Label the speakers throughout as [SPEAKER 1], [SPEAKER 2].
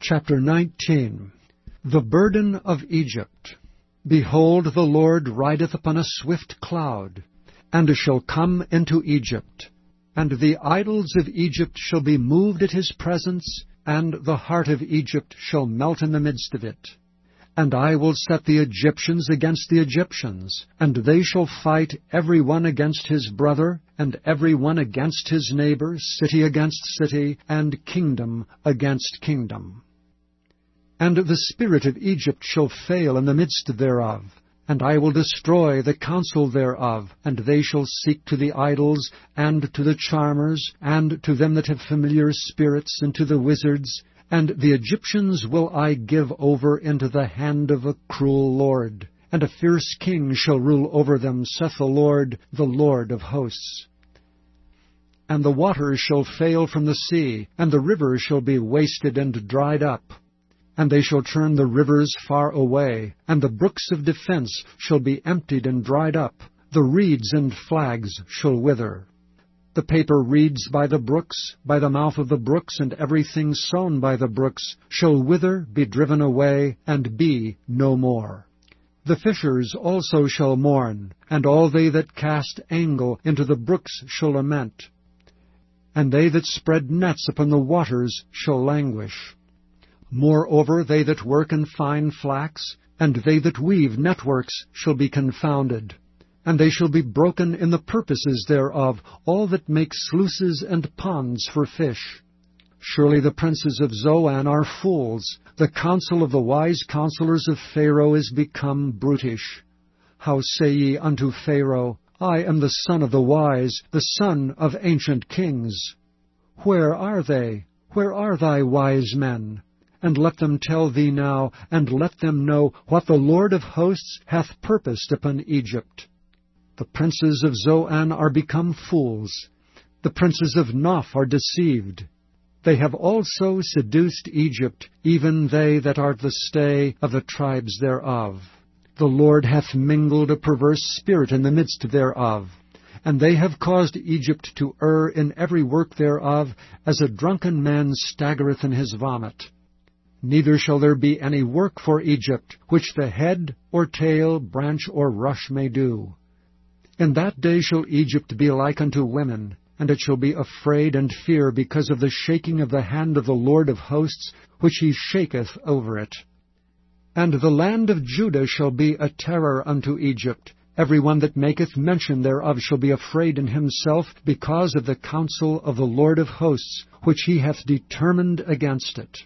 [SPEAKER 1] Chapter 19. The burden of Egypt. Behold, the Lord rideth upon a swift cloud, and shall come into Egypt. And the idols of Egypt shall be moved at his presence, and the heart of Egypt shall melt in the midst of it. And I will set the Egyptians against the Egyptians, and they shall fight every one against his brother, and every one against his neighbor, city against city, and kingdom against kingdom. And the spirit of Egypt shall fail in the midst thereof, and I will destroy the counsel thereof, and they shall seek to the idols, and to the charmers, and to them that have familiar spirits, and to the wizards, and the Egyptians will I give over into the hand of a cruel lord, and a fierce king shall rule over them, saith the Lord of hosts. And the waters shall fail from the sea, and the rivers shall be wasted and dried up. And they shall turn the rivers far away, and the brooks of defense shall be emptied and dried up. The reeds and flags shall wither. The paper reeds by the brooks, by the mouth of the brooks, and everything sown by the brooks, shall wither, be driven away, and be no more. The fishers also shall mourn, and all they that cast angle into the brooks shall lament. And they that spread nets upon the waters shall languish. Moreover, they that work in fine flax, and they that weave networks, shall be confounded. And they shall be broken in the purposes thereof, all that make sluices and ponds for fish. Surely the princes of Zoan are fools. The counsel of the wise counselors of Pharaoh is become brutish. How say ye unto Pharaoh, I am the son of the wise, the son of ancient kings? Where are they? Where are thy wise men? And let them tell thee now, and let them know what the Lord of hosts hath purposed upon Egypt. The princes of Zoan are become fools. The princes of Noph are deceived. They have also seduced Egypt, even they that are the stay of the tribes thereof. The Lord hath mingled a perverse spirit in the midst thereof. And they have caused Egypt to err in every work thereof, as a drunken man staggereth in his vomit. Neither shall there be any work for Egypt, which the head, or tail, branch, or rush may do. In that day shall Egypt be like unto women, and it shall be afraid and fear because of the shaking of the hand of the Lord of hosts, which he shaketh over it. And the land of Judah shall be a terror unto Egypt. Every one that maketh mention thereof shall be afraid in himself, because of the counsel of the Lord of hosts, which he hath determined against it.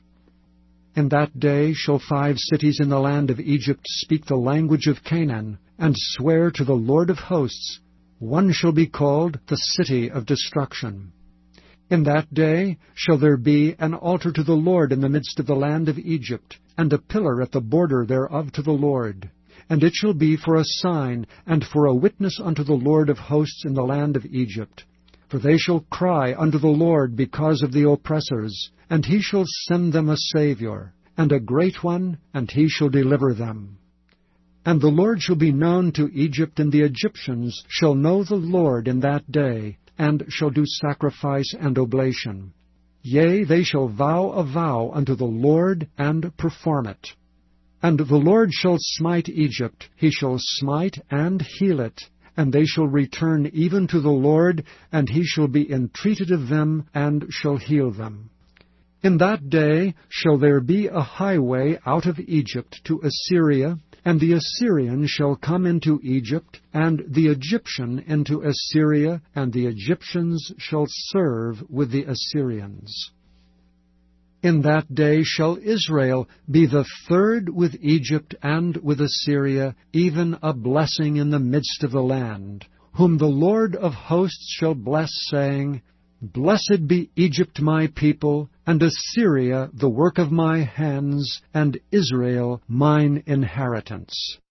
[SPEAKER 1] In that day shall 5 cities in the land of Egypt speak the language of Canaan, and swear to the Lord of hosts. One shall be called the city of destruction. In that day shall there be an altar to the Lord in the midst of the land of Egypt, and a pillar at the border thereof to the Lord. And it shall be for a sign, and for a witness unto the Lord of hosts in the land of Egypt. For they shall cry unto the Lord because of the oppressors, and he shall send them a Saviour, and a great one, and he shall deliver them. And the Lord shall be known to Egypt, and the Egyptians shall know the Lord in that day, and shall do sacrifice and oblation. Yea, they shall vow a vow unto the Lord, and perform it. And the Lord shall smite Egypt, he shall smite and heal it, and they shall return even to the Lord, and he shall be entreated of them, and shall heal them. In that day shall there be a highway out of Egypt to Assyria, and the Assyrian shall come into Egypt, and the Egyptian into Assyria, and the Egyptians shall serve with the Assyrians. In that day shall Israel be the third with Egypt and with Assyria, even a blessing in the midst of the land, whom the Lord of hosts shall bless, saying, Blessed be Egypt my people, and Assyria the work of my hands, and Israel mine inheritance.